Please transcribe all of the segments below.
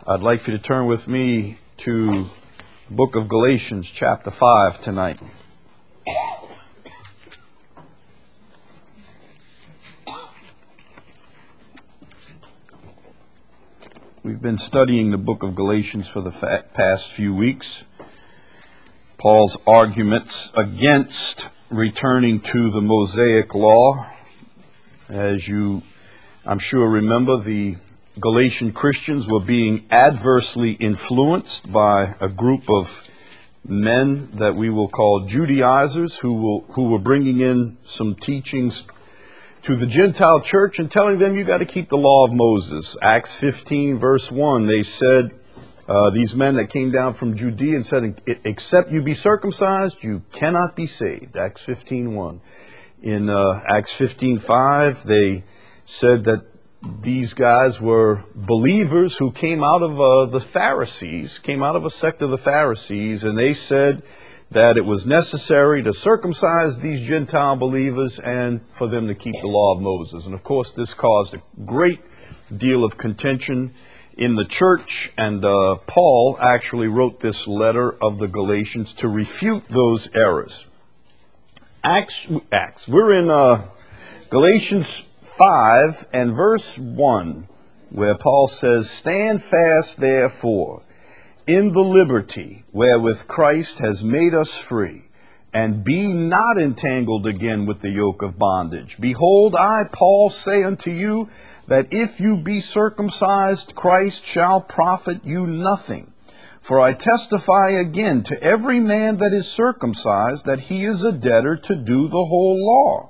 I'd like for you to turn with me to the book of Galatians, chapter 5 tonight. We've been studying the book of Galatians for the past few weeks. Paul's arguments against returning to the Mosaic law. As you, I'm sure, remember, the Galatian Christians were being adversely influenced by a group of men that we will call Judaizers who were bringing in some teachings to the Gentile church and telling them you got to keep the law of Moses. Acts 15 verse 1, they said, these men that came down from Judea and said, except you be circumcised, you cannot be saved. Acts 15:1. In Acts 15:5, they said that these guys were believers who came out of the Pharisees, came out of a sect of the Pharisees, and they said that it was necessary to circumcise these Gentile believers and for them to keep the law of Moses. And of course, this caused a great deal of contention in the church, and Paul actually wrote this letter of the Galatians to refute those errors. We're in Galatians 5 and verse 1, where Paul says, "Stand fast, therefore, in the liberty wherewith Christ has made us free, and be not entangled again with the yoke of bondage. Behold, I, Paul, say unto you, that if you be circumcised, Christ shall profit you nothing. For I testify again to every man that is circumcised, that he is a debtor to do the whole law.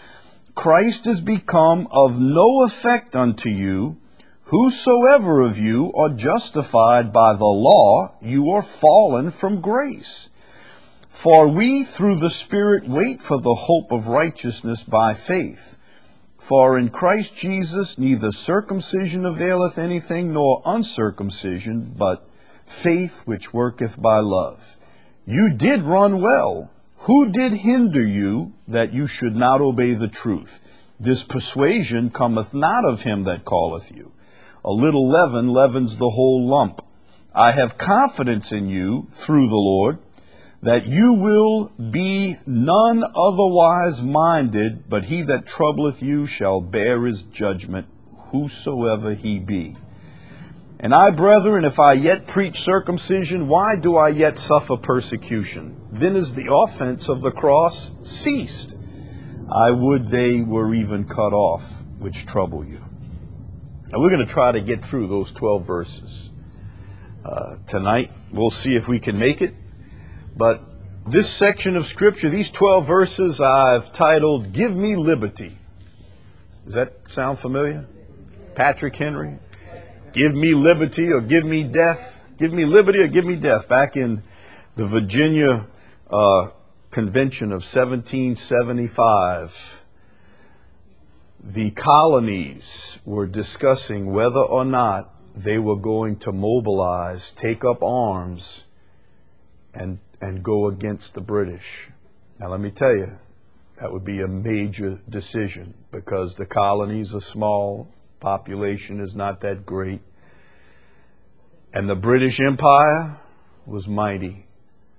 Christ is become of no effect unto you. Whosoever of you are justified by the law, you are fallen from grace. For we through the Spirit wait for the hope of righteousness by faith. For in Christ Jesus neither circumcision availeth anything, nor uncircumcision, but faith which worketh by love. You did run well. Who did hinder you that you should not obey the truth? This persuasion cometh not of him that calleth you. A little leaven leavens the whole lump. I have confidence in you through the Lord, that you will be none otherwise minded, but he that troubleth you shall bear his judgment, whosoever he be. And I, brethren, if I yet preach circumcision, why do I yet suffer persecution? Then is the offense of the cross ceased. I would they were even cut off, which trouble you." Now we're going to try to get through those 12 verses tonight. We'll see if we can make it. But this section of Scripture, these 12 verses, I've titled, "Give Me Liberty." Does that sound familiar? Patrick Henry? Give me liberty or give me death. Give me liberty or give me death. Back in the Virginia Convention of 1775, the colonies were discussing whether or not they were going to mobilize, take up arms, and go against the British. Now let me tell you, that would be a major decision because the colonies are small, population is not that great, and the British Empire was mighty.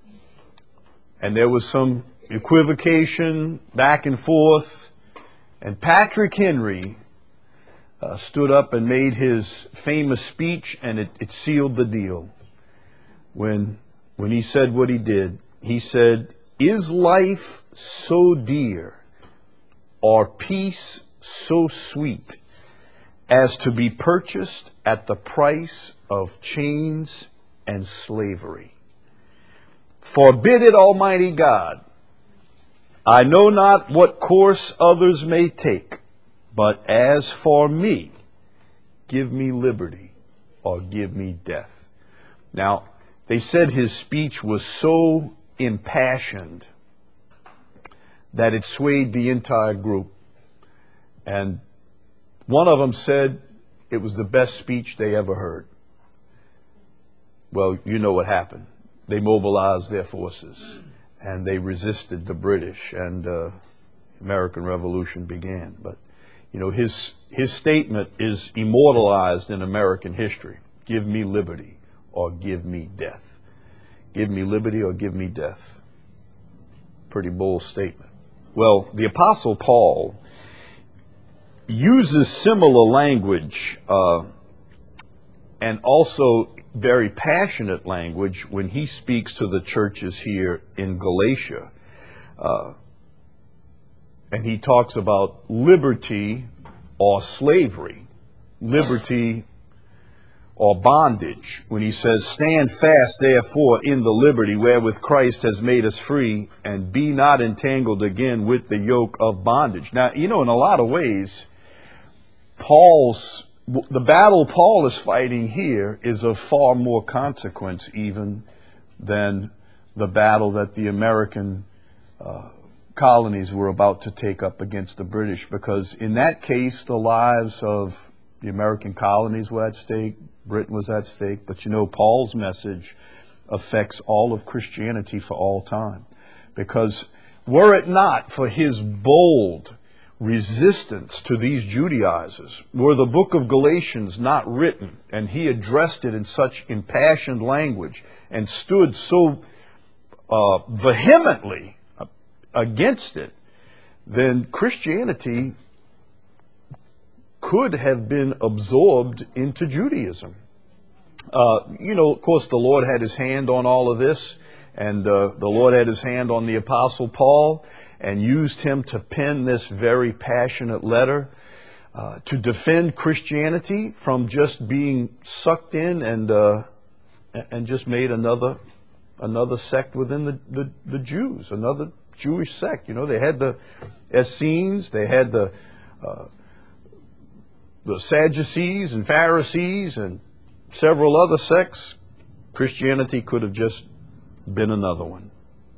And there was some equivocation back and forth, and Patrick Henry stood up and made his famous speech, and it sealed the deal. When he said what he did, he said, "Is life so dear, or peace so sweet, as to be purchased at the price of chains and slavery? Forbid it, Almighty God. I know not what course others may take, but as for me, give me liberty or give me death." Now, they said his speech was so impassioned that it swayed the entire group. And one of them said it was the best speech they ever heard. Well, you know what happened. They mobilized their forces and they resisted the British, and the American Revolution began. But, you know, his statement is immortalized in American history. Give me liberty or give me death. Give me liberty or give me death. Pretty bold statement. Well, the Apostle Paul uses similar language and also very passionate language when he speaks to the churches here in Galatia. And he talks about liberty or slavery, liberty or bondage, when he says, stand fast, therefore, in the liberty wherewith Christ has made us free, and be not entangled again with the yoke of bondage. Now, in a lot of ways, the battle Paul is fighting here is of far more consequence even than the battle that the American colonies were about to take up against the British, because in that case, the lives of the American colonies were at stake, Britain was at stake, but Paul's message affects all of Christianity for all time. Because were it not for his bold resistance to these Judaizers, were the book of Galatians not written, and he addressed it in such impassioned language and stood so vehemently against it, then Christianity could have been absorbed into Judaism. Of course, the Lord had his hand on all of this, and the Lord had his hand on the Apostle Paul and used him to pen this very passionate letter to defend Christianity from just being sucked in and just made another sect within the Jews, another Jewish sect. They had the Essenes, they had the Sadducees and Pharisees and several other sects. Christianity could have just been another one.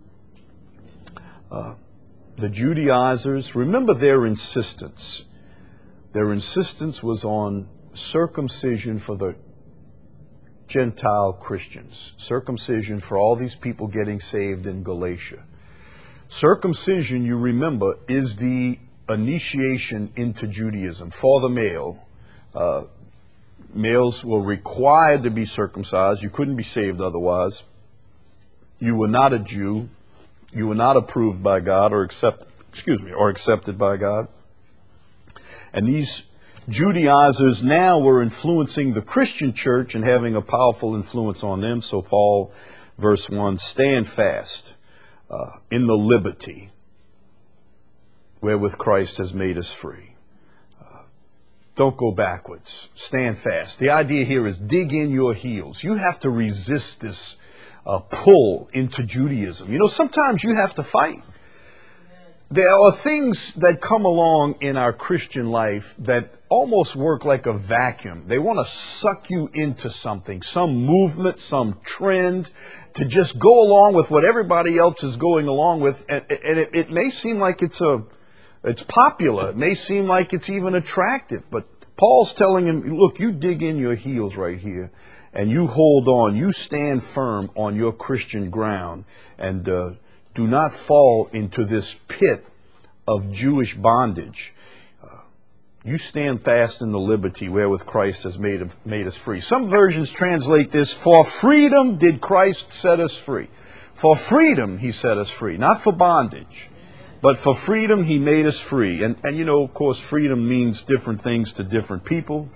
The Judaizers, remember their insistence. Their insistence was on circumcision for the Gentile Christians. Circumcision for all these people getting saved in Galatia. Circumcision, you remember, is the initiation into Judaism for the male. Males were required to be circumcised. You couldn't be saved otherwise. You were not a Jew. You were not approved by God or accepted by God. And these Judaizers now were influencing the Christian church and having a powerful influence on them. So Paul, verse 1, stand fast in the liberty wherewith Christ has made us free. Don't go backwards. Stand fast. The idea here is dig in your heels. You have to resist this pull into Judaism. Sometimes you have to fight. There are things that come along in our Christian life that almost work like a vacuum. They want to suck you into something, some movement, some trend, to just go along with what everybody else is going along with. And it may seem like it's popular. It may seem like it's even attractive. But Paul's telling him, look, you dig in your heels right here. And you hold on, you stand firm on your Christian ground, and do not fall into this pit of Jewish bondage. You stand fast in the liberty wherewith Christ has made us free. Some versions translate this, for freedom did Christ set us free. For freedom he set us free, not for bondage, but for freedom he made us free. And of course, freedom means different things to different people.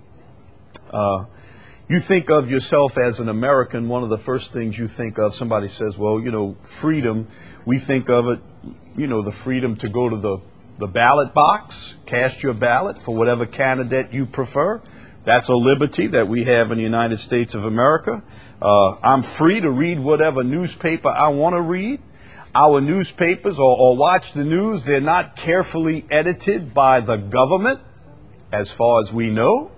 You think of yourself as an American, one of the first things you think of, somebody says, well, freedom, we think of it, the freedom to go to the ballot box, cast your ballot for whatever candidate you prefer. That's a liberty that we have in the United States of America. I'm free to read whatever newspaper I want to read. Our newspapers or watch the news, they're not carefully edited by the government, as far as we know.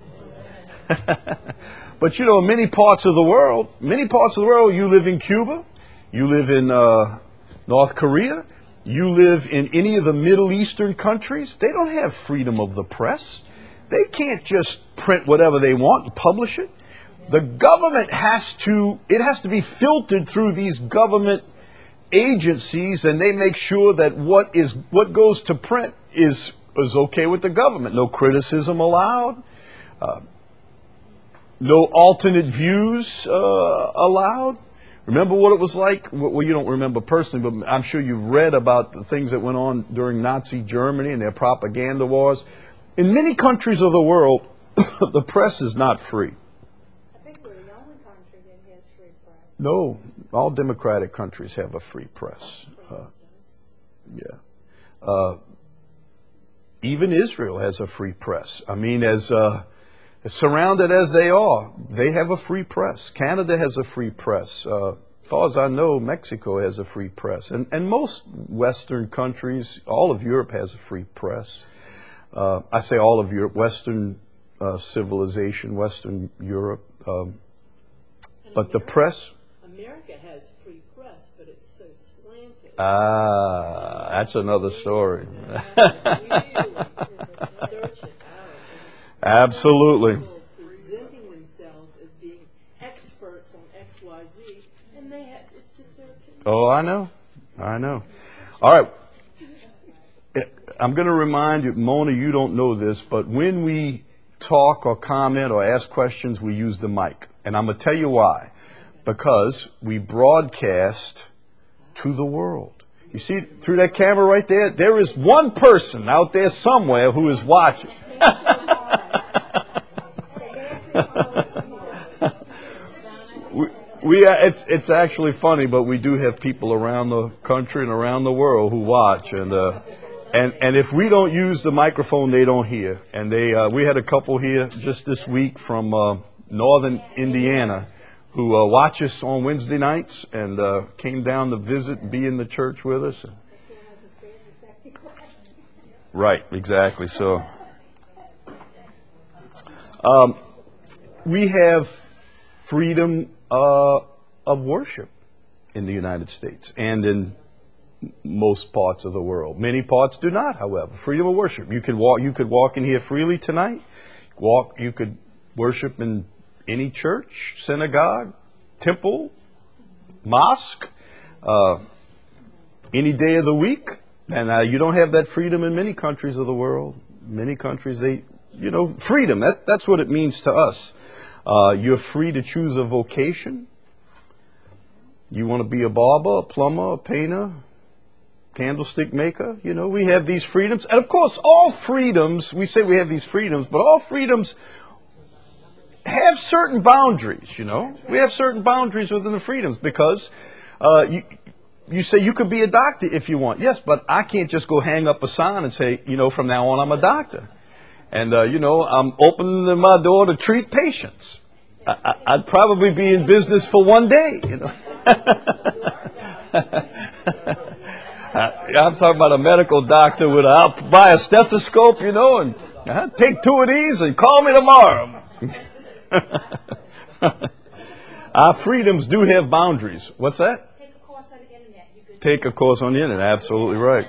But in many parts of the world, you live in Cuba, you live in North Korea, you live in any of the Middle Eastern countries, they don't have freedom of the press. They can't just print whatever they want and publish it. The government has to be filtered through these government agencies, and they make sure that what goes to print is okay with the government. No criticism allowed. No alternate views allowed. Remember what it was like? Well, you don't remember personally, but I'm sure you've read about the things that went on during Nazi Germany and their propaganda wars. In many countries of the world, the press is not free. I think we're the only country that has free press. No, all democratic countries have a free press. Even Israel has a free press. I mean, as surrounded as they are, they have a free press. Canada has a free press. As far as I know, Mexico has a free press. And most Western countries, all of Europe has a free press. I say all of Europe, Western civilization, Western Europe. But the press... America has free press, but it's so slanted. That's another story. Search it out. Absolutely. People presenting themselves as being experts on XYZ, and it's just their opinion. Oh, I know. All right. I'm going to remind you, Mona, you don't know this, but when we talk or comment or ask questions, we use the mic. And I'm going to tell you why. Because we broadcast to the world. You see, through that camera right there, there is one person out there somewhere who is watching. It's actually funny, but we do have people around the country and around the world who watch, and if we don't use the microphone, they don't hear. And we had a couple here just this week from northern Indiana who watch us on Wednesday nights and came down to visit and be in the church with us. Right, exactly. So we have freedom of worship in the United States and in most parts of the world. Many parts do not, however. Freedom of worship. You could walk in here freely tonight. You could worship in any church, synagogue, temple, mosque, any day of the week. And you don't have that freedom in many countries of the world. Many countries, freedom, that's what it means to us. You're free to choose a vocation. You want to be a barber, a plumber, a painter, candlestick maker. We have these freedoms. And of course, all freedoms, we say we have these freedoms, but all freedoms have certain boundaries, We have certain boundaries within the freedoms because you say you could be a doctor if you want. Yes, but I can't just go hang up a sign and say, from now on I'm a doctor. And, I'm opening my door to treat patients. I'd probably be in business for one day, I'm talking about a medical doctor I'll buy a stethoscope, and take 2 of these and call me tomorrow. Our freedoms do have boundaries. What's that? Take a course on the internet. Take a course on the internet. Absolutely right.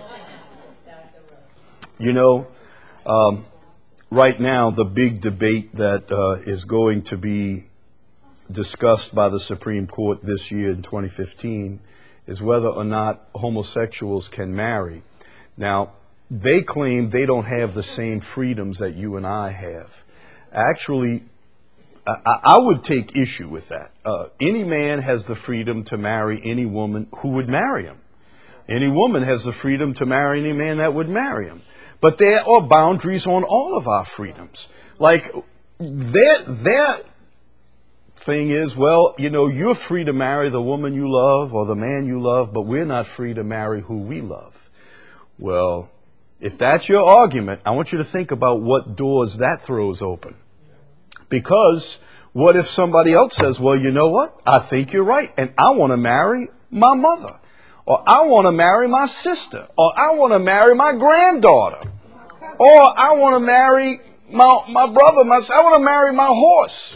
Right now, the big debate that is going to be discussed by the Supreme Court this year in 2015 is whether or not homosexuals can marry. Now, they claim they don't have the same freedoms that you and I have. Actually, I would take issue with that. Any man has the freedom to marry any woman who would marry him. Any woman has the freedom to marry any man that would marry him. But there are boundaries on all of our freedoms. Like, their thing is, you're free to marry the woman you love or the man you love, but we're not free to marry who we love. Well, if that's your argument, I want you to think about what doors that throws open. Because what if somebody else says, well, you know what? I think you're right, and I want to marry my mother. Or I want to marry my sister. Or I want to marry my granddaughter. Or I want to marry my brother. I want to marry my horse.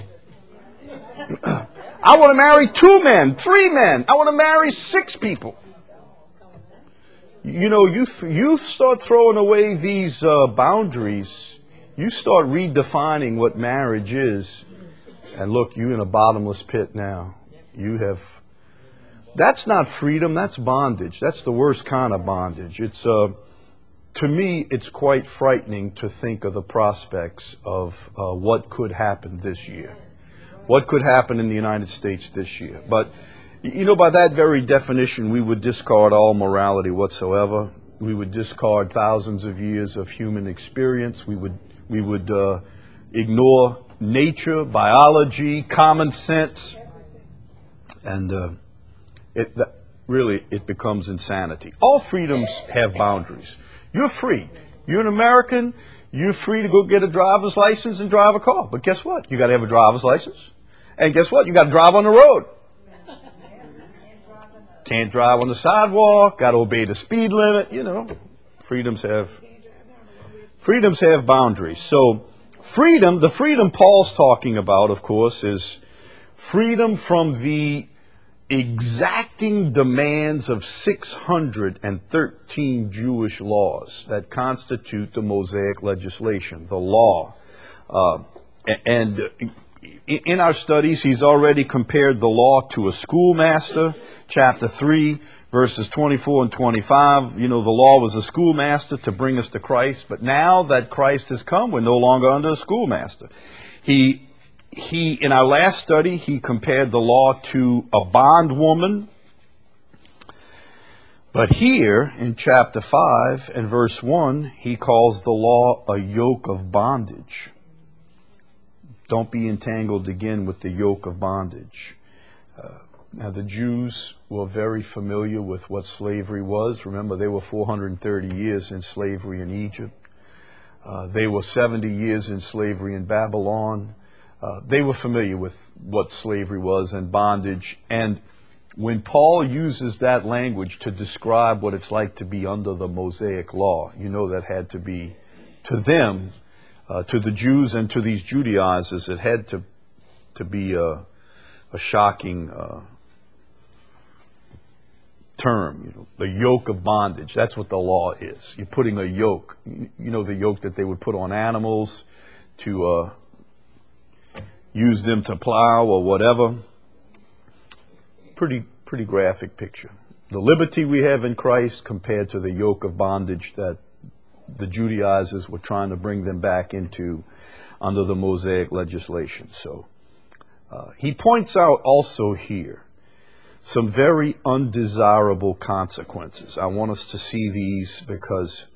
I want to marry 2 men, 3 men. I want to marry 6 people. You start throwing away these boundaries. You start redefining what marriage is. And look, you're in a bottomless pit now. That's not freedom, that's bondage. That's the worst kind of bondage. To me, it's quite frightening to think of the prospects of what could happen this year. What could happen in the United States this year? But, you know, by that very definition, we would discard all morality whatsoever. We would discard thousands of years of human experience. We would ignore nature, biology, common sense, and it becomes insanity. All freedoms have boundaries. You're free. You're an American. You're free to go get a driver's license and drive a car. But guess what? You got to have a driver's license. And guess what? You got to drive on the road. Can't drive on the sidewalk. Got to obey the speed limit. You know, freedoms have boundaries. So the freedom Paul's talking about, of course, is freedom from the exacting demands of 613 Jewish laws that constitute the Mosaic legislation, the law. And in our studies, he's already compared the law to a schoolmaster. Chapter 3, verses 24 and 25. You know, the law was a schoolmaster to bring us to Christ. But now that Christ has come, we're no longer under a schoolmaster. In our last study, he compared the law to a bondwoman. But here, in chapter 5 and verse 1, he calls the law a yoke of bondage. Don't be entangled again with the yoke of bondage. Now, the Jews were very familiar with what slavery was. Remember, they were 430 years in slavery in Egypt. They were 70 years in slavery in Babylon. They were familiar with what slavery was and bondage. And when Paul uses that language to describe what it's like to be under the Mosaic law, you know that had to be, to them, to the Jews and to these Judaizers, it had to be a shocking term. You know, the yoke of bondage. That's what the law is. You're putting a yoke. You know, the yoke that they would put on animals to use them to plow or whatever. Pretty graphic picture. The liberty we have in Christ compared to the yoke of bondage that the Judaizers were trying to bring them back into under the Mosaic legislation. So he points out also here some very undesirable consequences. I want us to see these because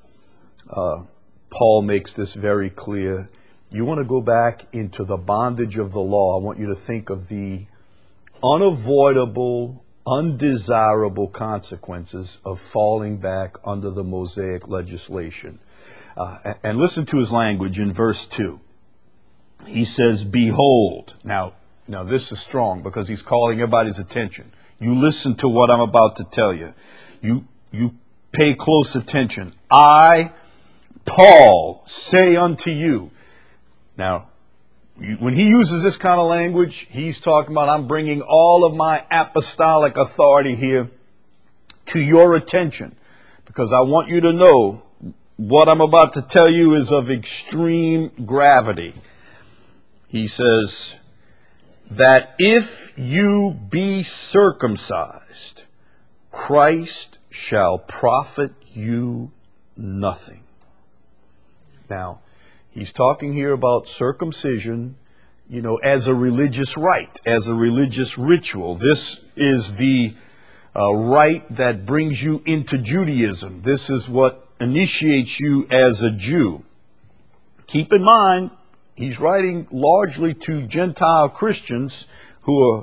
Paul makes this very clear. You want to go back into the bondage of the law. I want you to think of the unavoidable, undesirable consequences of falling back under the Mosaic legislation. And listen to his language in verse 2. He says, behold. Now this is strong because he's calling everybody's attention. You listen to what I'm about to tell you. You pay close attention. I, Paul, say unto you. Now, when he uses this kind of language, he's talking about, I'm bringing all of my apostolic authority here to your attention because I want you to know what I'm about to tell you is of extreme gravity. He says that if you be circumcised, Christ shall profit you nothing. Now, he's talking here about circumcision, you know, as a religious rite, as a religious ritual. This is the rite that brings you into Judaism. This is what initiates you as a Jew. Keep in mind, he's writing largely to Gentile Christians who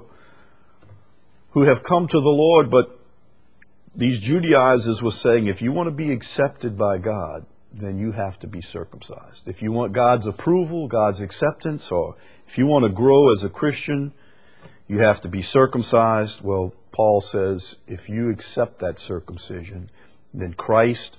have come to the Lord, but these Judaizers were saying, if you want to be accepted by God, then you have to be circumcised. If you want God's approval, God's acceptance, or if you want to grow as a Christian, you have to be circumcised. Well, Paul says, if you accept that circumcision, then Christ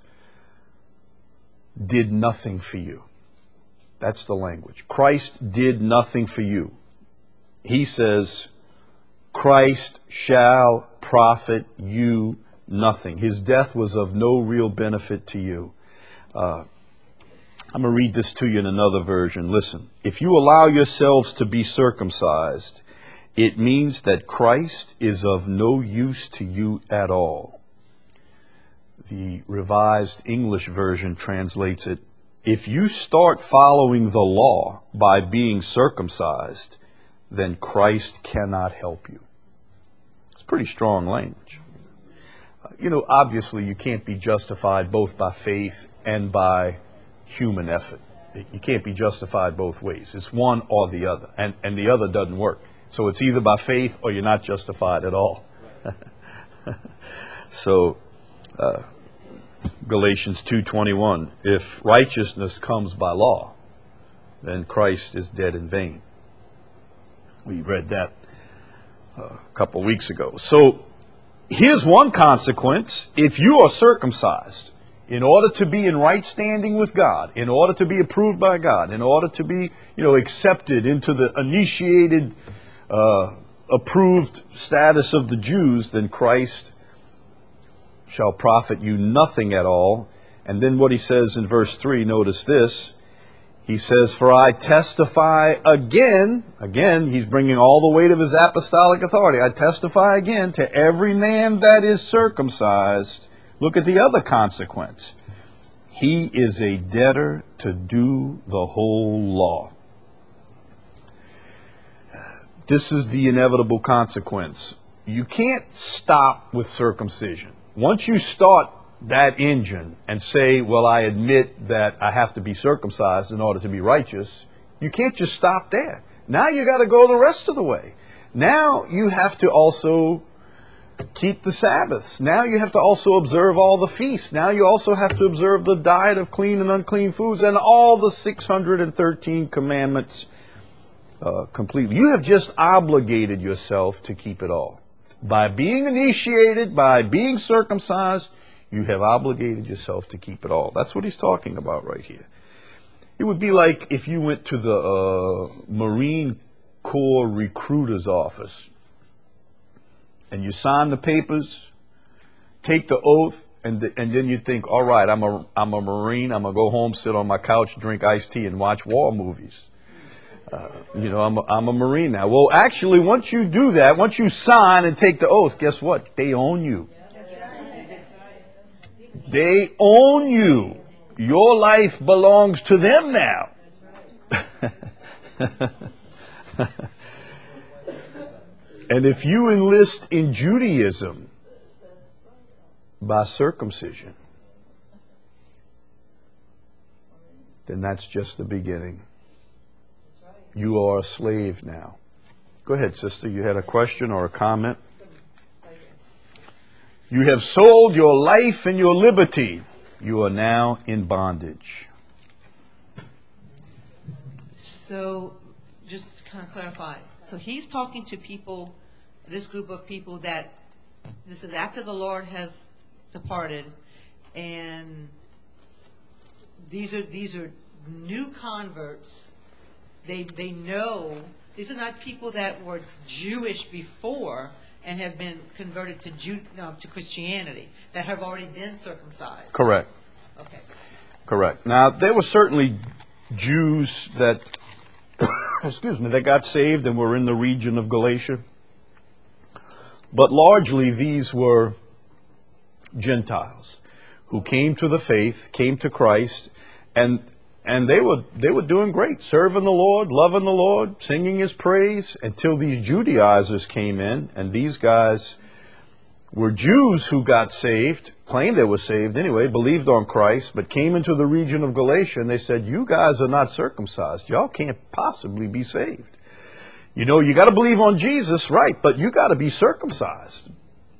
did nothing for you. That's the language. Christ did nothing for you. He says, Christ shall profit you nothing. His death was of no real benefit to you. I'm going to read this to you in another version. Listen, if you allow yourselves to be circumcised, it means that Christ is of no use to you at all. The Revised English Version translates it, if you start following the law by being circumcised, then Christ cannot help you. It's pretty strong language. Obviously you can't be justified both by faith and by human effort. You can't be justified both ways. It's one or the other, and the other doesn't work. So it's either by faith or you're not justified at all. So Galatians 2:21, if righteousness comes by law, then Christ is dead in vain. We read that a couple weeks ago. So here's one consequence. If you are circumcised, in order to be in right standing with God, in order to be approved by God, in order to be, accepted into the initiated, approved status of the Jews, then Christ shall profit you nothing at all. And then what he says in verse 3, notice this. He says, for I testify again, he's bringing all the weight of his apostolic authority. I testify again to every man that is circumcised. Look at the other consequence. He is a debtor to do the whole law. This is the inevitable consequence. You can't stop with circumcision. Once you start that engine and say, well, I admit that I have to be circumcised in order to be righteous, you can't just stop there. Now you got to go the rest of the way. Now you have to also keep the Sabbaths. Now you have to also observe all the feasts. Now you also have to observe the diet of clean and unclean foods and all the 613 commandments completely. You have just obligated yourself to keep it all. By being initiated, by being circumcised, you have obligated yourself to keep it all. That's what he's talking about right here. It would be like if you went to the Marine Corps recruiter's office and you sign the papers, take the oath, and then you think, all right, I'm a Marine. I'm going to go home, sit on my couch, drink iced tea, and watch war movies. I'm a Marine now. Well, actually, once you do that, once you sign and take the oath, guess what? They own you. They own you. Your life belongs to them now. And if you enlist in Judaism by circumcision, then that's just the beginning. You are a slave now. Go ahead, sister. You had a question or a comment? You have sold your life and your liberty. You are now in bondage. So, just to kind of clarify. So he's talking to people, this group of people that, this is after the Lord has departed, and these are new converts. They know, these are not people that were Jewish before and have been converted to Christianity, that have already been circumcised. Correct. Okay. Correct. Now, there were certainly Jews that, that got saved and were in the region of Galatia. But largely these were Gentiles who came to the faith, came to Christ, and they were doing great, serving the Lord, loving the Lord, singing His praise, until these Judaizers came in, and these guys were Jews who got saved, claimed they were saved anyway, believed on Christ, but came into the region of Galatia, and they said, you guys are not circumcised. Y'all can't possibly be saved. You got to believe on Jesus, right, but you got to be circumcised.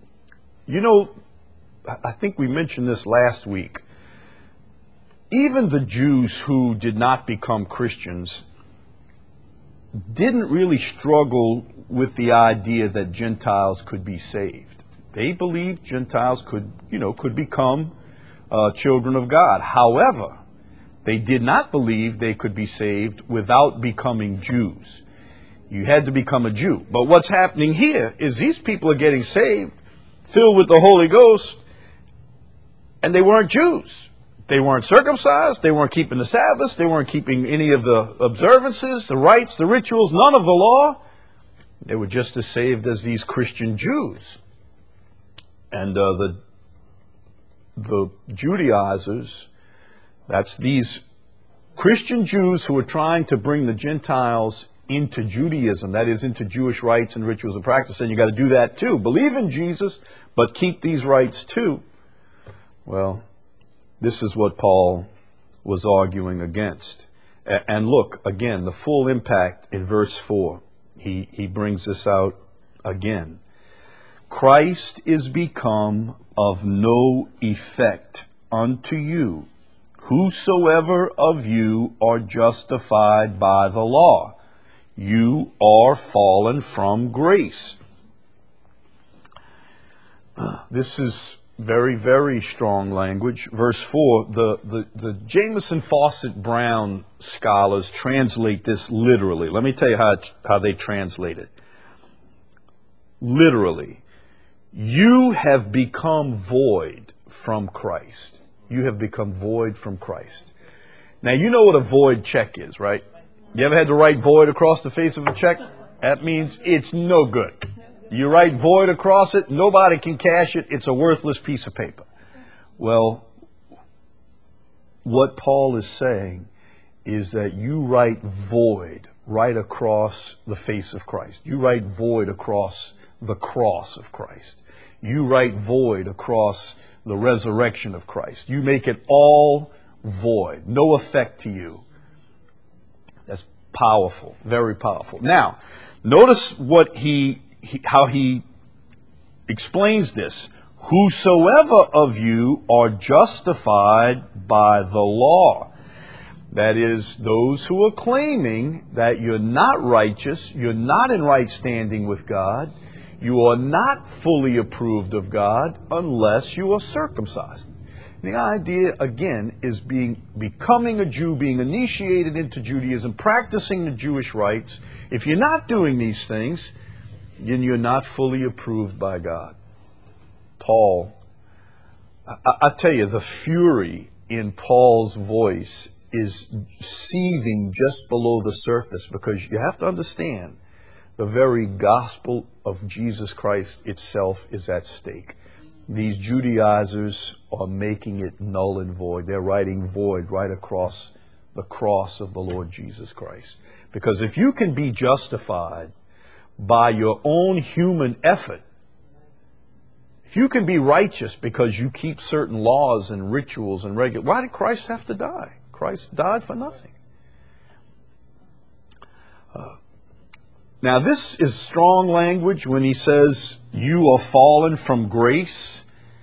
I think we mentioned this last week. Even the Jews who did not become Christians didn't really struggle with the idea that Gentiles could be saved. They believed Gentiles could become children of God. However, they did not believe they could be saved without becoming Jews. You had to become a Jew. But what's happening here is these people are getting saved, filled with the Holy Ghost, and they weren't Jews. They weren't circumcised. They weren't keeping the Sabbaths. They weren't keeping any of the observances, the rites, the rituals, none of the law. They were just as saved as these Christian Jews. And the Judaizers, that's these Christian Jews who are trying to bring the Gentiles into Judaism, that is, into Jewish rites and rituals and practice, and you got to do that too. Believe in Jesus, but keep these rites too. Well, this is what Paul was arguing against. And look, again, the full impact in verse 4. He brings this out again. Christ is become of no effect unto you, whosoever of you are justified by the law. You are fallen from grace. This is very, very strong language. Verse 4, the Jameson Fawcett Brown scholars translate this literally. Let me tell you how they translate it. Literally, you have become void from Christ. You have become void from Christ. Now, you know what a void check is, right? You ever had to write void across the face of a check? That means it's no good. You write void across it, nobody can cash it, it's a worthless piece of paper. Well, what Paul is saying is that you write void right across the face of Christ. You write void across the cross of Christ. You write void across the resurrection of Christ. You make it all void, no effect to you. That's powerful, very powerful. Now, notice what how he explains this. Whosoever of you are justified by the law. That is, those who are claiming that you're not righteous, you're not in right standing with God, you are not fully approved of God unless you are circumcised. The idea, again, is becoming a Jew, being initiated into Judaism, practicing the Jewish rites. If you're not doing these things, then you're not fully approved by God. Paul, I tell you, the fury in Paul's voice is seething just below the surface, because you have to understand the very gospel of Jesus Christ itself is at stake. These Judaizers are making it null and void. They're writing void right across the cross of the Lord Jesus Christ. Because if you can be justified by your own human effort, if you can be righteous because you keep certain laws and rituals and regulations, why did Christ have to die? Christ died for nothing. Now, this is strong language when he says, you are fallen from grace.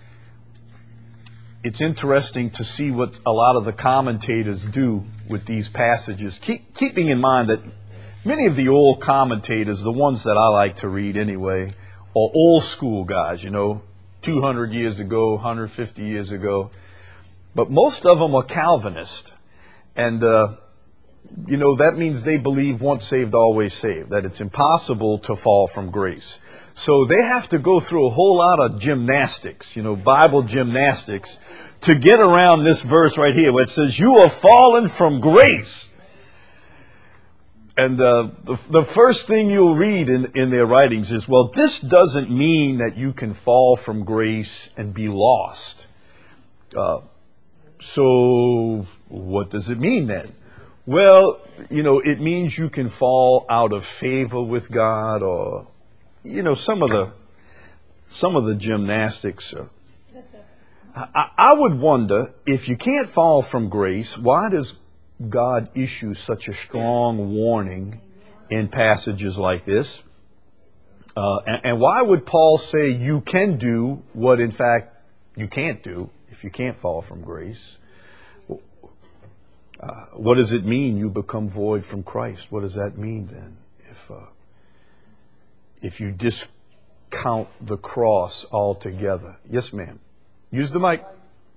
It's interesting to see what a lot of the commentators do with these passages, keeping in mind that many of the old commentators, the ones that I like to read anyway, are old school guys, 200 years ago, 150 years ago. But most of them are Calvinist. And that means they believe once saved, always saved, that it's impossible to fall from grace. So they have to go through a whole lot of gymnastics, Bible gymnastics, to get around this verse right here where it says, you are fallen from grace. And the first thing you'll read in their writings is, well, this doesn't mean that you can fall from grace and be lost. So what does it mean then? Well, it means you can fall out of favor with God, or, some of the gymnastics. I would wonder, if you can't fall from grace, why does God issue such a strong warning in passages like this? And why would Paul say you can do what, in fact, you can't do if you can't fall from grace? What does it mean you become void from Christ? What does that mean then? If you discount the cross altogether. Yes, ma'am. Use the mic.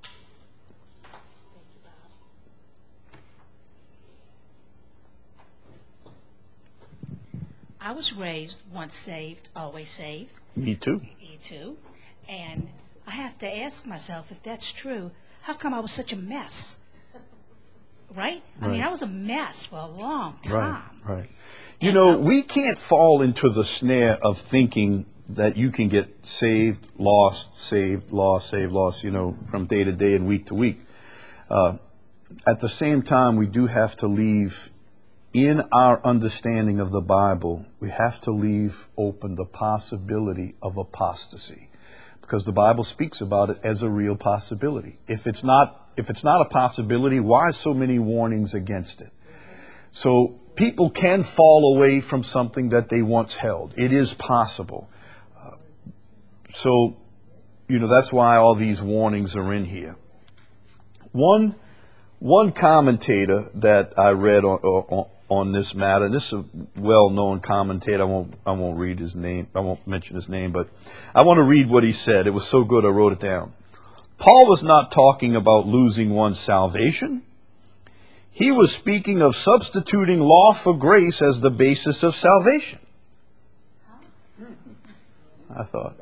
I was raised once saved, always saved. Me too. Me too. And I have to ask myself, if that's true, how come I was such a mess? Right? I mean, I was a mess for a long time. Right. We can't fall into the snare of thinking that you can get saved, lost, saved, lost, saved, lost, from day to day and week to week. At the same time, we do have to leave in our understanding of the Bible, we have to leave open the possibility of apostasy, because the Bible speaks about it as a real possibility. If it's not a possibility, why so many warnings against it? So people can fall away from something that they once held. It is possible. So, that's why all these warnings are in here. One commentator that I read on this matter, and this is a well-known commentator. I won't read his name. I won't mention his name, but I want to read what he said. It was so good I wrote it down. Paul was not talking about losing one's salvation. He was speaking of substituting law for grace as the basis of salvation. I thought.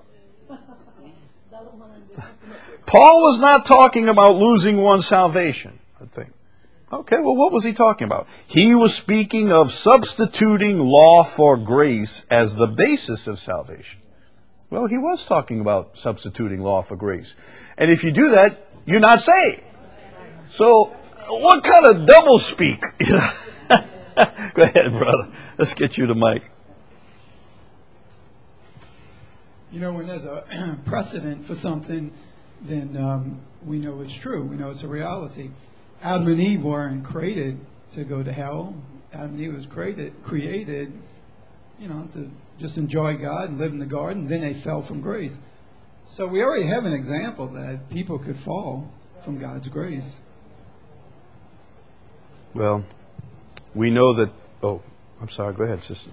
Paul was not talking about losing one's salvation, I think. Okay, well, what was he talking about? He was speaking of substituting law for grace as the basis of salvation. Well, he was talking about substituting law for grace. And if you do that, you're not saved. So, what kind of double speak? Go ahead, brother. Let's get you the mic. When there's a precedent for something, then we know it's true. We know it's a reality. Adam and Eve weren't created to go to hell. Adam and Eve was created, to just enjoy God and live in the garden. Then they fell from grace. So we already have an example that people could fall from God's grace. Well, we know that... Oh, I'm sorry. Go ahead, sister.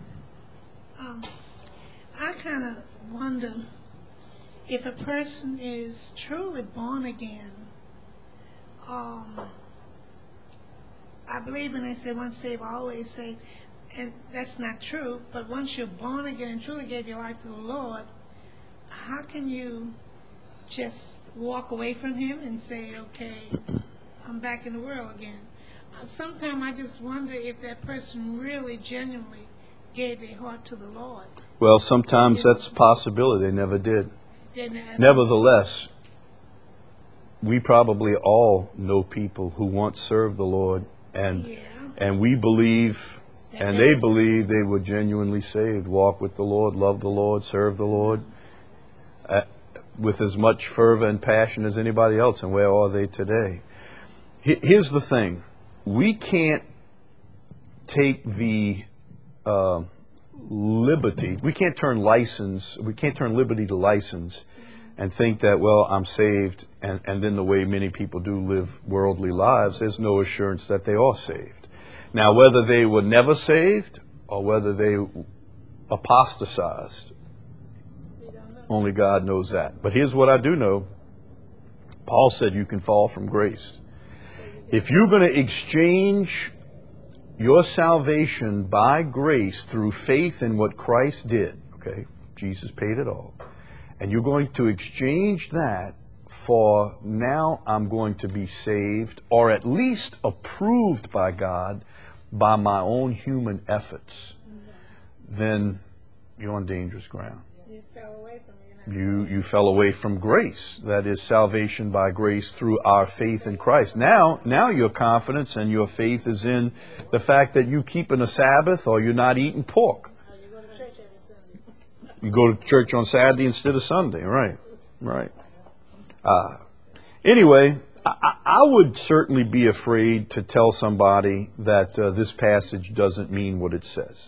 I kind of wonder if a person is truly born again. I believe when they say once saved, always saved, and that's not true. But once you're born again and truly gave your life to the Lord, how can you just walk away from Him and say, okay, I'm back in the world again? Sometimes I just wonder if that person really genuinely gave their heart to the Lord. Well, sometimes that's a possibility. They never did. Nevertheless, we probably all know people who once served the Lord, and we believe, and they believe they were genuinely saved, walk with the Lord, love the Lord, serve the Lord, with as much fervor and passion as anybody else. And where are they today? Here's the thing. We can't take the liberty, we can't turn liberty to license and think that, well, I'm saved, and then the way many people do live worldly lives, there's no assurance that they are saved. Now, whether they were never saved or whether they apostatized, only God knows that. But here's what I do know. Paul said you can fall from grace. If you're going to exchange your salvation by grace through faith in what Christ did, okay, Jesus paid it all, and you're going to exchange that for now I'm going to be saved, or at least approved by God by my own human efforts, then you're on dangerous ground. You fell away from You fell away from grace. That is salvation by grace through our faith in Christ. Now your confidence and your faith is in the fact that you keeping a Sabbath or you're not eating pork. You go to church on Saturday instead of Sunday. Right. Anyway, I would certainly be afraid to tell somebody that this passage doesn't mean what it says.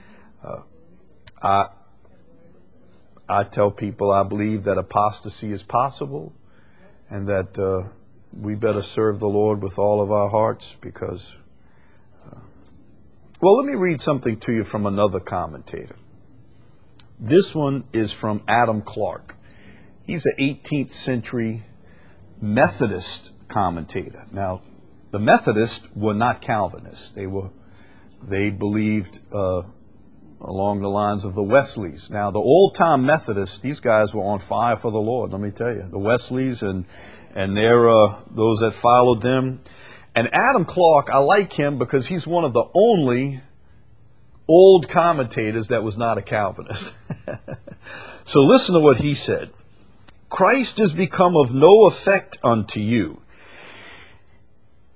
I tell people I believe that apostasy is possible and that we better serve the Lord with all of our hearts because... Well, let me read something to you from another commentator. This one is from Adam Clarke. He's an 18th century Methodist commentator. Now, the Methodists were not Calvinists. They believed along the lines of the Wesleys. Now, the old-time Methodists, these guys were on fire for the Lord, let me tell you. The Wesleys and those that followed them. And Adam Clarke, I like him because he's one of the only old commentators that was not a Calvinist. So listen to what he said. Christ is become of no effect unto you.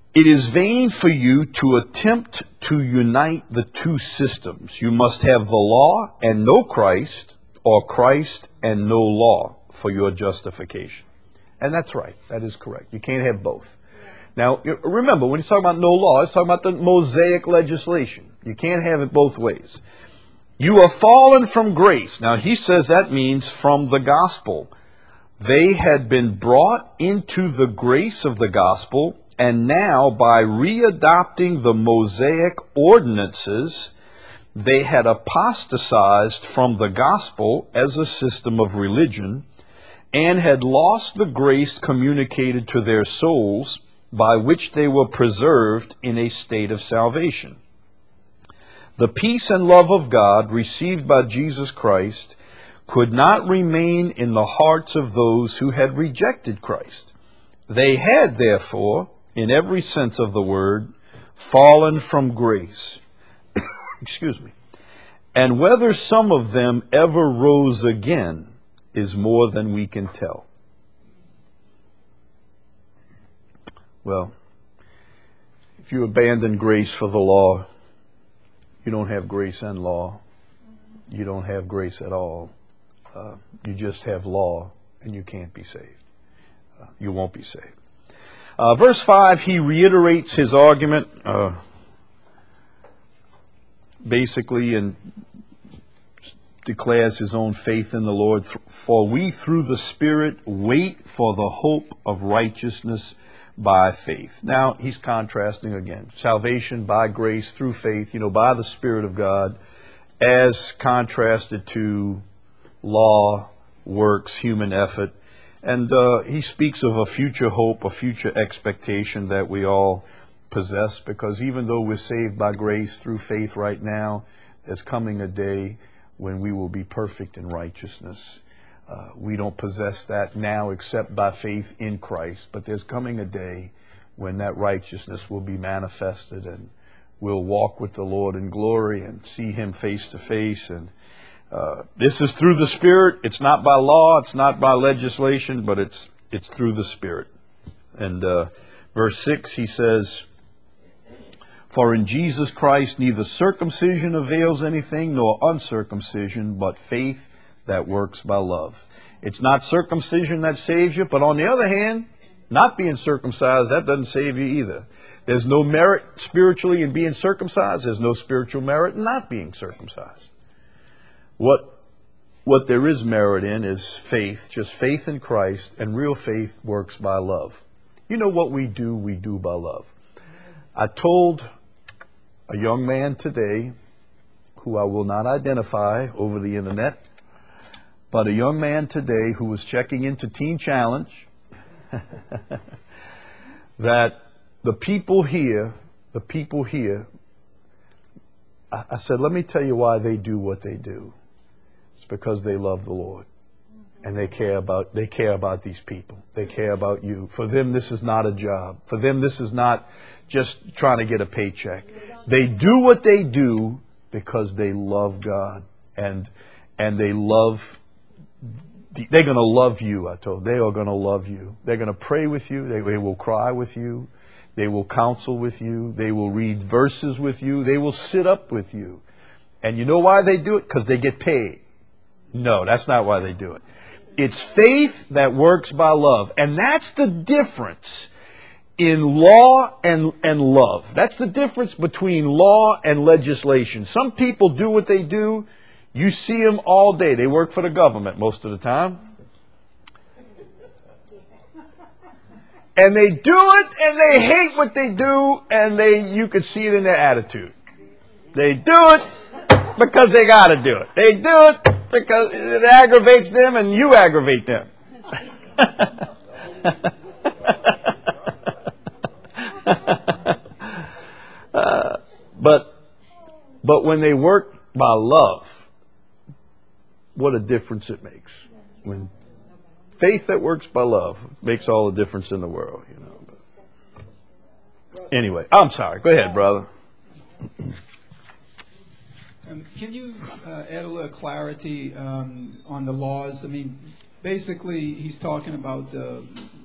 It is vain for you to attempt to unite the two systems. You must have the law and no Christ, or Christ and no law for your justification. And that's right. That is correct. You can't have both. Now, remember, when he's talking about no law, he's talking about the Mosaic legislation. You can't have it both ways. You are fallen from grace. Now, he says that means from the gospel. They had been brought into the grace of the gospel, and now by readopting the Mosaic ordinances, they had apostatized from the gospel as a system of religion and had lost the grace communicated to their souls by which they were preserved in a state of salvation. The peace and love of God received by Jesus Christ could not remain in the hearts of those who had rejected Christ. They had, therefore, in every sense of the word, fallen from grace. Excuse me. And whether some of them ever rose again is more than we can tell. Well, if you abandon grace for the law, you don't have grace and law. You don't have grace at all. You just have law, and you can't be saved. You won't be saved. Verse 5, he reiterates his argument, basically, and declares his own faith in the Lord. For we through the Spirit wait for the hope of righteousness by faith. Now, he's contrasting again. Salvation by grace through faith, by the Spirit of God, as contrasted to law, works, human effort. And he speaks of a future hope, a future expectation that we all possess, because even though we're saved by grace through faith right now, there's coming a day when we will be perfect in righteousness. We don't possess that now except by faith in Christ, but there's coming a day when that righteousness will be manifested, and we'll walk with the Lord in glory and see him face to face. And this is through the Spirit. It's not by law, it's not by legislation, but it's through the Spirit. And verse 6, he says, for in Jesus Christ neither circumcision avails anything nor uncircumcision, but faith that works by love. It's not circumcision that saves you, but on the other hand, not being circumcised, that doesn't save you either. There's no merit spiritually in being circumcised. There's no spiritual merit in not being circumcised. What there is merit in is faith, just faith in Christ, and real faith works by love. What we do by love. I told a young man today, who I will not identify over the internet, but a young man today who was checking into Teen Challenge, that the people here, I said, let me tell you why they do what they do. It's because they love the Lord. And they care about these people. They care about you. For them, this is not a job. For them, this is not just trying to get a paycheck. They do what they do because they love God. And they love, they're going to love you, I told them. They are going to love you. They're going to pray with you. They will cry with you. They will counsel with you. They will read verses with you. They will sit up with you. And you know why they do it? Because they get paid. No, that's not why they do it. It's faith that works by love. And that's the difference in law and love. That's the difference between law and legislation. Some people do what they do. You see them all day. They work for the government most of the time. And they do it, and they hate what they do, and you could see it in their attitude. They do it because they got to do it. They do it because it aggravates them, and you aggravate them. But when they work by love, what a difference it makes. When faith that works by love makes all the difference in the world, Anyway, I'm sorry. Go ahead, brother. Can you add a little clarity on the laws? I mean, basically, he's talking about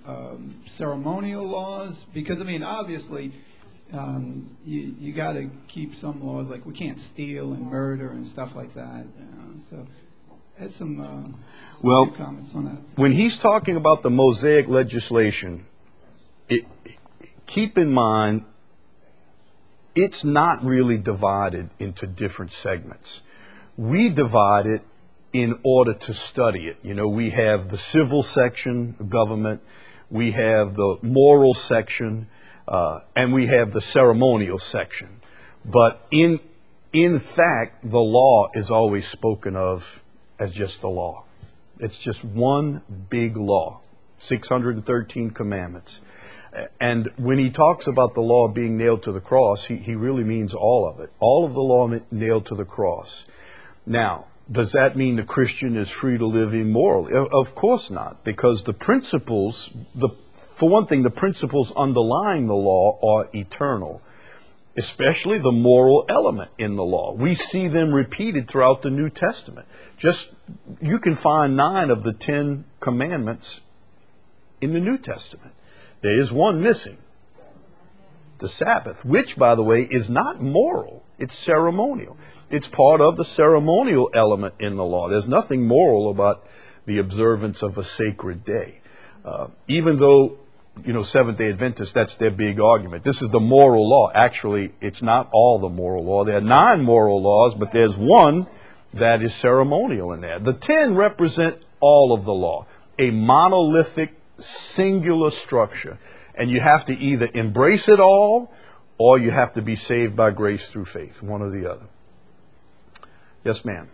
ceremonial laws? Because, I mean, obviously, you got to keep some laws, like we can't steal and murder and stuff like that. So, had some Well, few comments on that. when he's talking about the Mosaic legislation, keep in mind, it's not really divided into different segments. We divide it in order to study it. You know, we have the civil section of government, we have the moral section, and we have the ceremonial section. But in fact, the law is always spoken of as just the law. It's just one big law, 613 commandments. And when he talks about the law being nailed to the cross, he really means all of it. All of the law nailed to the cross. Now, does that mean the Christian is free to live immorally? Of course not, because the principles, for one thing, the principles underlying the law are eternal, especially the moral element in the law. We see them repeated throughout the New Testament. You can find 9 of the 10 commandments in the New Testament. There is one missing, the Sabbath, which, by the way, is not moral. It's ceremonial. It's part of the ceremonial element in the law. There's nothing moral about the observance of a sacred day. Even though, Seventh-day Adventists, that's their big argument. This is the moral law. Actually, it's not all the moral law. There are 9 moral laws, but there's one that is ceremonial in there. The 10 represent all of the law, a monolithic, singular structure. And you have to either embrace it all, or you have to be saved by grace through faith, one or the other. Yes, ma'am.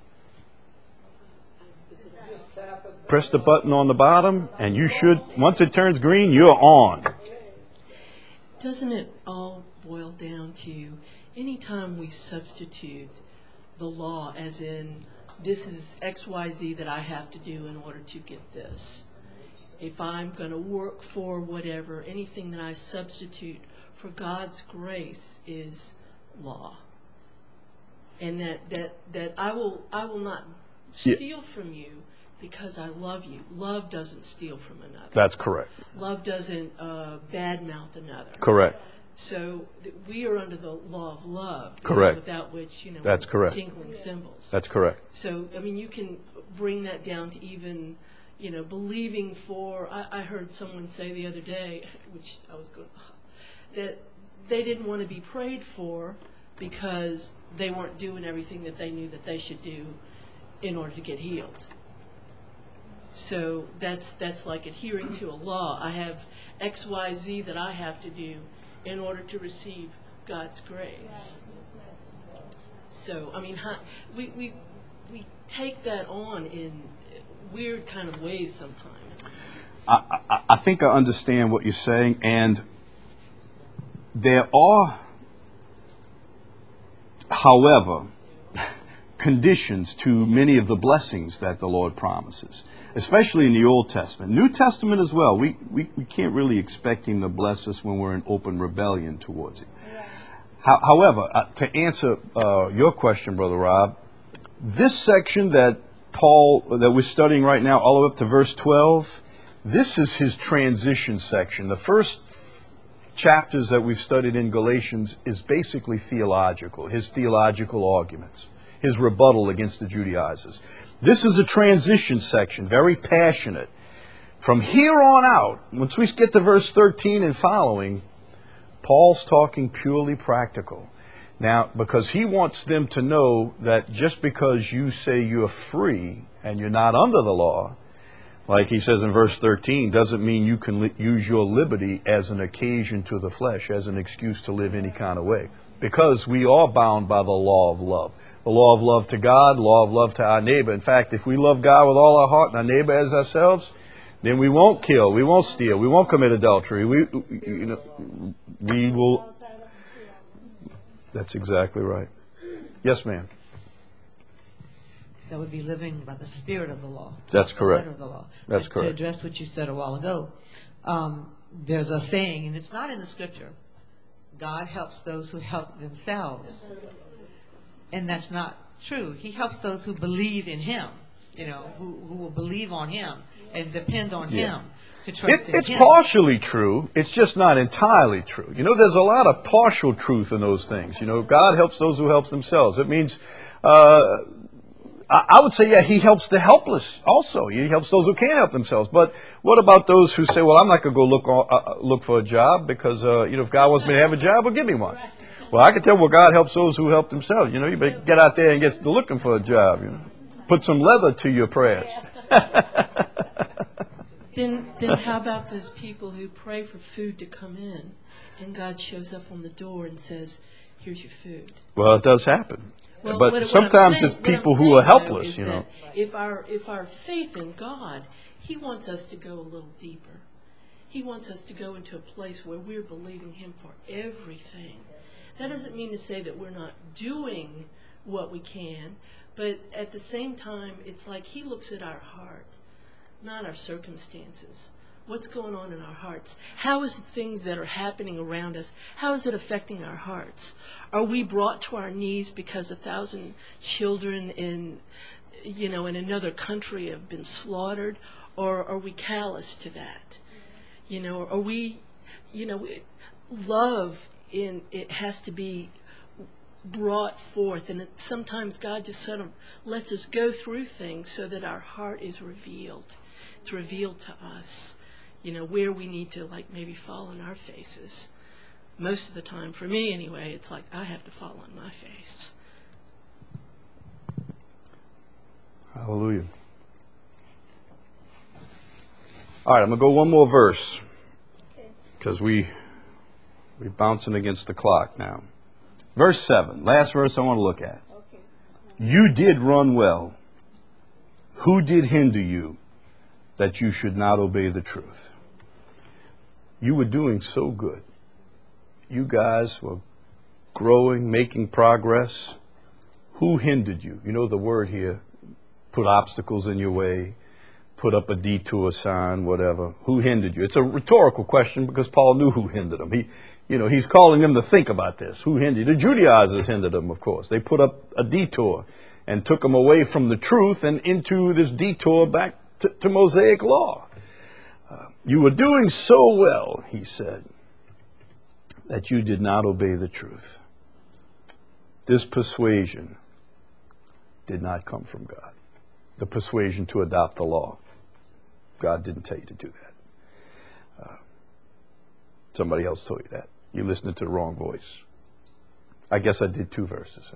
Press the button on the bottom, and you should, once it turns green, you're on. Doesn't it all boil down to anytime we substitute the law, as in, this is XYZ that I have to do in order to get this? If I'm going to work for whatever, anything that I substitute for God's grace is law. And that I will not steal from you because I love you. Love doesn't steal from another. That's correct. Love doesn't badmouth another. Correct. So we are under the law of love. Correct. Without which, That's correct. Tinkling cymbals. That's correct. So, I mean, you can bring that down to even, believing for, I heard someone say the other day, which I was going, that they didn't want to be prayed for because they weren't doing everything that they knew that they should do in order to get healed. So that's like adhering to a law. I have XYZ that I have to do in order to receive God's grace. So, I mean, we take that on in weird kind of ways sometimes. I think I understand what you're saying, and there are, however, conditions to many of the blessings that the Lord promises, especially in the Old Testament. New Testament as well. We can't really expect Him to bless us when we're in open rebellion towards Him. However, to answer your question, Brother Rob, this section that we're studying right now, all the way up to verse 12, this is his transition section. The first chapters that we've studied in Galatians is basically theological, his theological arguments, his rebuttal against the Judaizers. This is a transition section, very passionate. From here on out, once we get to verse 13 and following, Paul's talking purely practical. Now, because he wants them to know that just because you say you're free and you're not under the law, like he says in verse 13, doesn't mean you can use your liberty as an occasion to the flesh, as an excuse to live any kind of way. Because we are bound by the law of love. The law of love to God, law of love to our neighbor. In fact, if we love God with all our heart and our neighbor as ourselves, then we won't kill, we won't steal, we won't commit adultery. We will. That's exactly right. Yes, ma'am. That would be living by the spirit of the law. That's correct. The letter of the law. That's To correct. address what you said a while ago, there's a saying, and it's not in the scripture, God helps those who help themselves. And that's not true. He helps those who believe in Him. who will believe on him and depend on him to trust in It's him. partially true. It's just not entirely true. There's a lot of partial truth in those things. God helps those who help themselves. It means, I would say, he helps the helpless also. He helps those who can't help themselves. But what about those who say, well, I'm not going to go look for a job because, if God wants me to have a job, well, give me one. Well, I can tell, God helps those who help themselves. You better get out there and get to looking for a job. Put some leather to your prayers. Then how about those people who pray for food to come in, and God shows up on the door and says, "Here's your food." Well, it does happen. Well, But sometimes it's people who are helpless, If our faith in God, He wants us to go a little deeper. He wants us to go into a place where we're believing Him for everything. That doesn't mean to say that we're not doing what we can, but at the same time, it's like He looks at our heart, not our circumstances. What's going on in our hearts? How is the things that are happening around us, how is it affecting our hearts? Are we brought to our knees because 1,000 children in another country have been slaughtered? Or are we callous to that? Are we, love it has to be brought forth, and sometimes God just sort of lets us go through things so that our heart is revealed. It's revealed to us, where we need to maybe fall on our faces. Most of the time, for me anyway, it's like I have to fall on my face. Hallelujah. All right, I'm going to go one more verse because we're bouncing against the clock now. Verse 7, last verse I want to look at. You did run well. Who did hinder you that you should not obey the truth? You were doing so good. You guys were growing, making progress. Who hindered you? The word here, put obstacles in your way, put up a detour sign, whatever. Who hindered you? It's a rhetorical question because Paul knew who hindered him. He's calling them to think about this. Who hindered? The Judaizers hindered them, of course. They put up a detour and took them away from the truth and into this detour back to Mosaic law. You were doing so well, he said, that you did not obey the truth. This persuasion did not come from God. The persuasion to adopt the law. God didn't tell you to do that. Somebody else told you that. You're listening to the wrong voice. I guess I did 2 verses.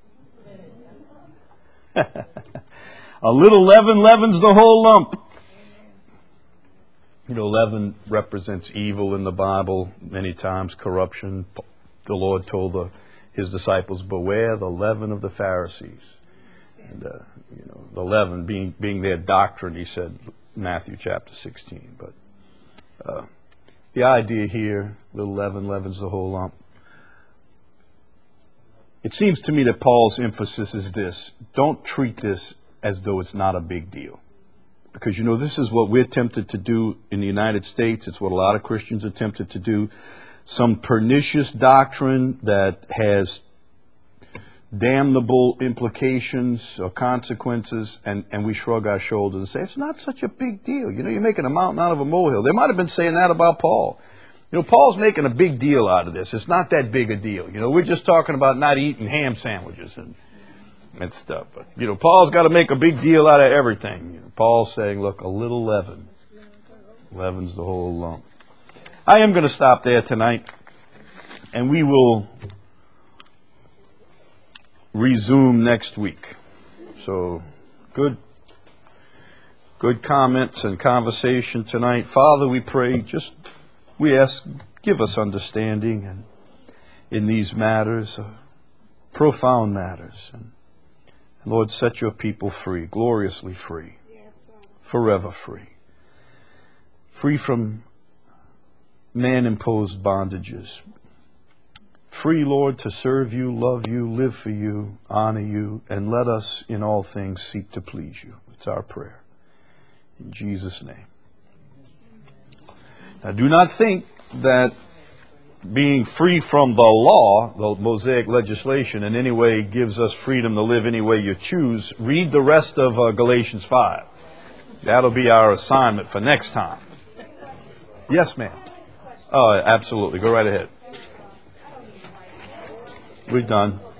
A little leaven leavens the whole lump. Leaven represents evil in the Bible, many times corruption. The Lord told his disciples, beware the leaven of the Pharisees. And, the leaven being their doctrine, he said, Matthew chapter 16. But the idea here, little leaven leavens the whole lump. It seems to me that Paul's emphasis is this: don't treat this as though it's not a big deal. Because, this is what we're tempted to do in the United States. It's what a lot of Christians are tempted to do. Some pernicious doctrine that has damnable implications or consequences, and we shrug our shoulders and say, it's not such a big deal. You're making a mountain out of a molehill. They might have been saying that about Paul. Paul's making a big deal out of this. It's not that big a deal. We're just talking about not eating ham sandwiches and stuff. But, Paul's got to make a big deal out of everything. Paul's saying, look, a little leaven leavens the whole lump. I am going to stop there tonight, and we will resume next week. So, good comments and conversation tonight. Father, we pray, we ask, give us understanding and in these matters, profound matters. And Lord, set your people free, gloriously free, forever free. Free from man-imposed bondages. Free, Lord, to serve you, love you, live for you, honor you, and let us in all things seek to please you. It's our prayer. In Jesus' name. Now, do not think that being free from the law, the Mosaic legislation, in any way gives us freedom to live any way you choose, read the rest of Galatians 5. That'll be our assignment for next time. Yes, ma'am. Oh, absolutely. Go right ahead. We're done.